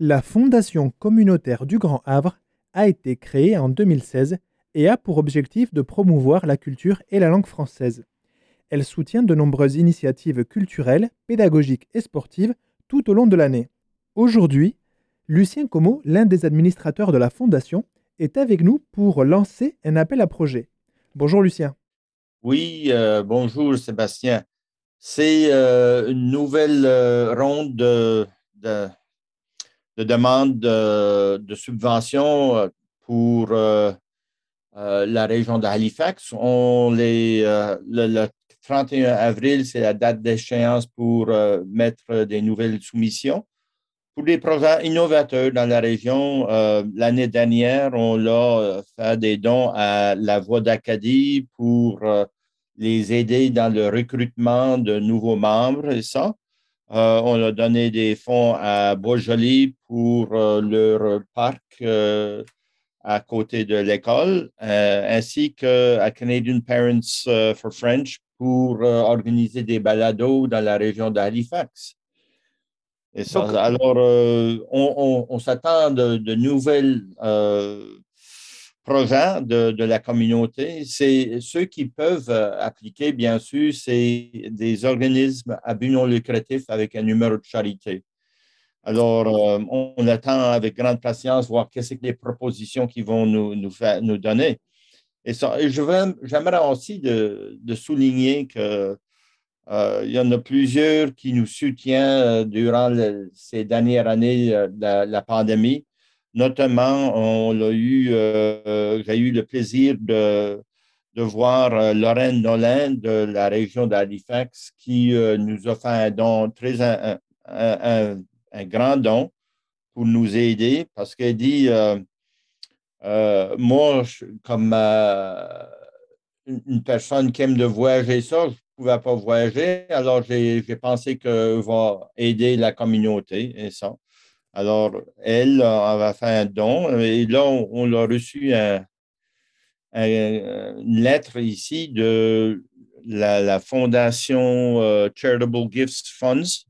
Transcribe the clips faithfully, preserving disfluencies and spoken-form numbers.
La Fondation communautaire du Grand Havre a été créée en deux mille seize et a pour objectif de promouvoir la culture et la langue française. Elle soutient de nombreuses initiatives culturelles, pédagogiques et sportives tout au long de l'année. Aujourd'hui, Lucien Como, l'un des administrateurs de la Fondation, est avec nous pour lancer un appel à projet. Bonjour Lucien. Oui, euh, bonjour Sébastien. C'est euh, une nouvelle euh, ronde de, de, de demandes de, de subventions euh, pour euh, euh, la région de Halifax. On les, euh, le, le trente et un avril, c'est la date d'échéance pour euh, mettre des nouvelles soumissions. Pour des projets innovateurs dans la région, euh, l'année dernière, on a euh, fait des dons à la Voix d'Acadie pour euh, les aider dans le recrutement de nouveaux membres et ça. Euh, on a donné des fonds à Beaujolais pour euh, leur parc euh, à côté de l'école, euh, ainsi qu'à Canadian Parents euh, for French pour euh, organiser des balados dans la région d'Halifax. Et ça, Donc, alors, euh, on, on- on s'attend de, de nouvelles euh, projets de, de la communauté. C'est ceux qui peuvent euh, appliquer, bien sûr, c'est des organismes à but non lucratif avec un numéro de charité. Alors, euh, on, on attend avec grande patience voir qu'est-ce que les propositions qu'ils vont nous, nous, faire, nous donner. Et, ça, et je veux, j'aimerais aussi de, de souligner que euh, il y en a plusieurs qui nous soutiennent euh, durant le- ces dernières années euh, de la, la pandémie. Notamment, on a eu, euh, j'ai eu le plaisir de, de voir euh, Lorraine Nolin de la région d'Halifax qui euh, nous a fait un don très un, un- un- un grand don pour nous aider parce qu'elle dit euh, euh, moi, je- comme euh, une, une personne qui aime de voyager ça, je ne pouvais pas voyager, alors j'ai j'ai pensé que va aider la communauté et ça. Alors, elle, euh, elle va faire un don et là, on, on a reçu un- un- une lettre ici de la, la fondation euh, Charitable Gifts Funds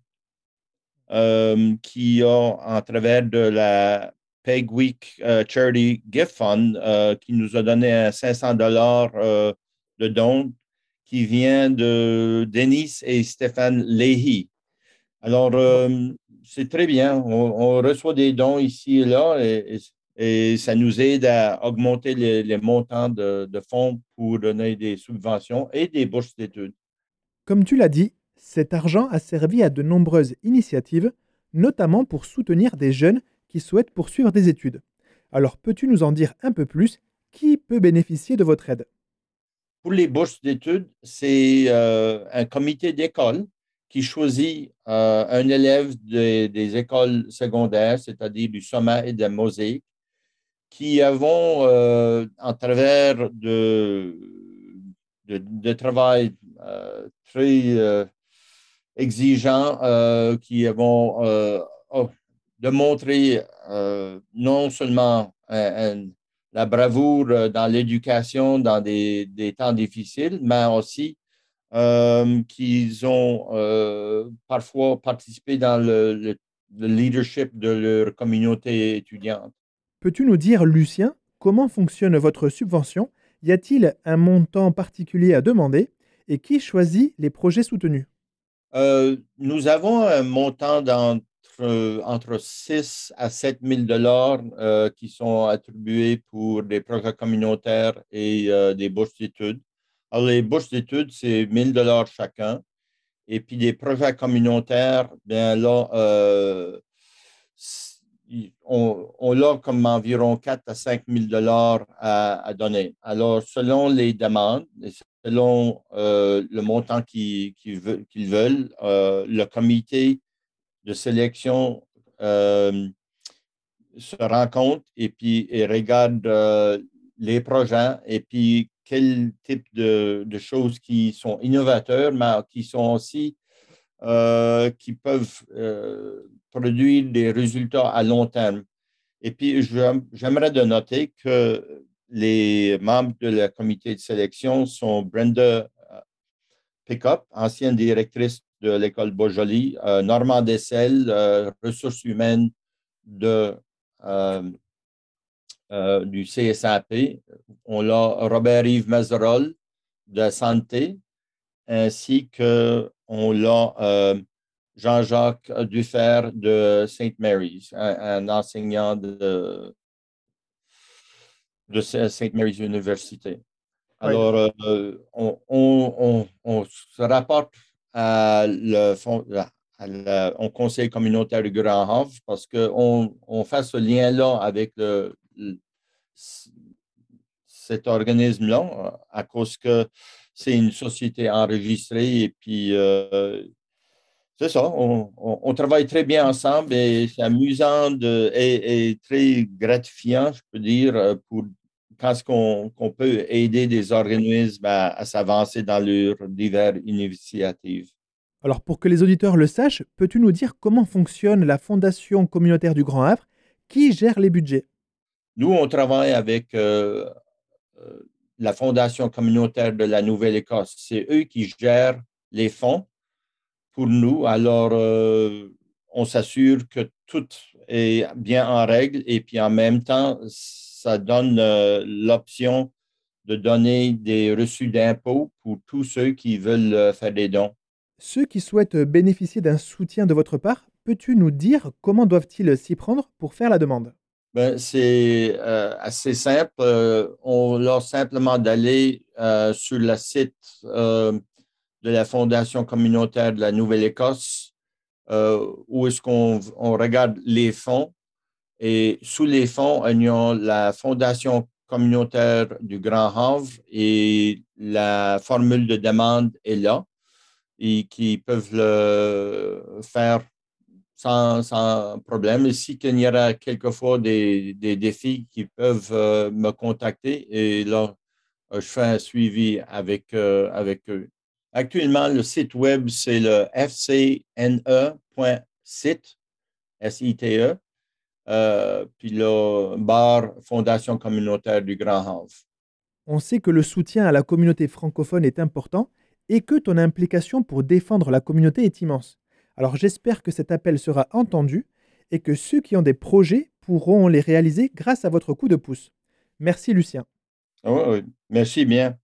euh, qui a, en travers de la Peg Week euh, Charity Gift Fund, euh, qui nous a donné un cinq cents dollars euh, de don qui vient de Denis et Stéphane Leahy. Alors, euh, c'est très bien. On, on reçoit des dons ici et là et, et, et ça nous aide à augmenter les, les montants de, de fonds pour donner des subventions et des bourses d'études. comme tu l'as dit, cet argent a servi à de nombreuses initiatives, notamment pour soutenir des jeunes qui souhaitent poursuivre des études. Alors, peux-tu nous en dire un peu plus? Qui peut bénéficier de votre aide? Pour les bourses d'études, c'est euh, un comité d'école qui choisit euh, un élève des, des écoles secondaires, c'est-à-dire du Sommet et de la Mosaïque, qui avons, euh, en travers de, de, de travail euh, très euh, exigeant, euh, qui avons euh, oh, démontré euh, non seulement un, un, la bravoure dans l'éducation dans des, des, temps difficiles, mais aussi euh, qu'ils ont euh, parfois participé dans le, le, le leadership de leur communauté étudiante. Peux-tu nous dire, Lucien, comment fonctionne votre subvention? Y a-t-il un montant particulier à demander? Et qui choisit les projets soutenus? Euh, nous avons un montant d'entre entre six à sept mille dollars euh, qui sont attribués pour des projets communautaires et euh, des bourses d'études. Alors, les bourses d'études, c'est mille dollars chacun. Et puis, des projets communautaires, bien là, euh, on, on a comme environ quatre à cinq mille dollars à, à donner. Alors, selon les demandes, selon euh, le montant qu'ils qu'ils veulent, qu'ils veulent euh, le comité de sélection euh, se rend compte et puis et regarde euh, les projets et puis quel type de, de choses qui sont innovateurs, mais qui sont aussi euh, qui peuvent euh, produire des résultats à long terme. Et puis, j'aimerais de noter que les membres de la comité de sélection sont Brenda Pickup, ancienne directrice de l'école Beaujolais, euh, Normand Dessel, euh, ressources humaines de, euh, euh, du C S A P. On a Robert-Yves Mazerol de Santé, ainsi qu'on l'a euh, Jean-Jacques Dufer de Saint Mary's, un, un enseignant de, de Saint Mary's Université. Ouais. Alors, euh, on, on, on, on, se rapporte à le fond, à la, au conseil communautaire du Grand Havre parce qu'on on fait ce lien-là avec le, le, cet organisme-là à cause que c'est une société enregistrée et puis euh, c'est ça, on, on, on, travaille très bien ensemble et c'est amusant de, et, et, très gratifiant, je peux dire, pour quand on, qu'on peut aider des organismes à, à s'avancer dans leurs diverses initiatives. Alors pour que les auditeurs le sachent, peux-tu nous dire comment fonctionne la Fondation communautaire du Grand Havre? Qui gère les budgets? Nous, on travaille avec euh, euh, la Fondation communautaire de la Nouvelle-Écosse. C'est eux qui gèrent les fonds pour nous. Alors, euh, on s'assure que tout est bien en règle et puis en même temps, ça donne euh, l'option de donner des reçus d'impôts pour tous ceux qui veulent euh, faire des dons. Ceux qui souhaitent bénéficier d'un soutien de votre part, peux-tu nous dire comment doivent-ils s'y prendre pour faire la demande? Ben, c'est euh, assez simple. Euh, on leur simplement d'aller euh, sur le site euh, de la Fondation communautaire de la Nouvelle-Écosse, euh, où est-ce qu'on on regarde les fonds. Et sous les fonds, il y a la Fondation communautaire du Grand Havre et la formule de demande est là et qui peuvent le faire sans, sans problème. Ici, qu'il y aura quelquefois des, des défis qui peuvent euh, me contacter et là, euh, je fais un suivi avec, euh, avec eux. Actuellement, le site web, c'est le f c n e point site, S I T E, euh, puis là, barre Fondation communautaire du Grand Havre. On sait que le soutien à la communauté francophone est important et que ton implication pour défendre la communauté est immense. Alors j'espère que cet appel sera entendu et que ceux qui ont des projets pourront les réaliser grâce à votre coup de pouce. Merci Lucien. Oui, oui. Merci bien.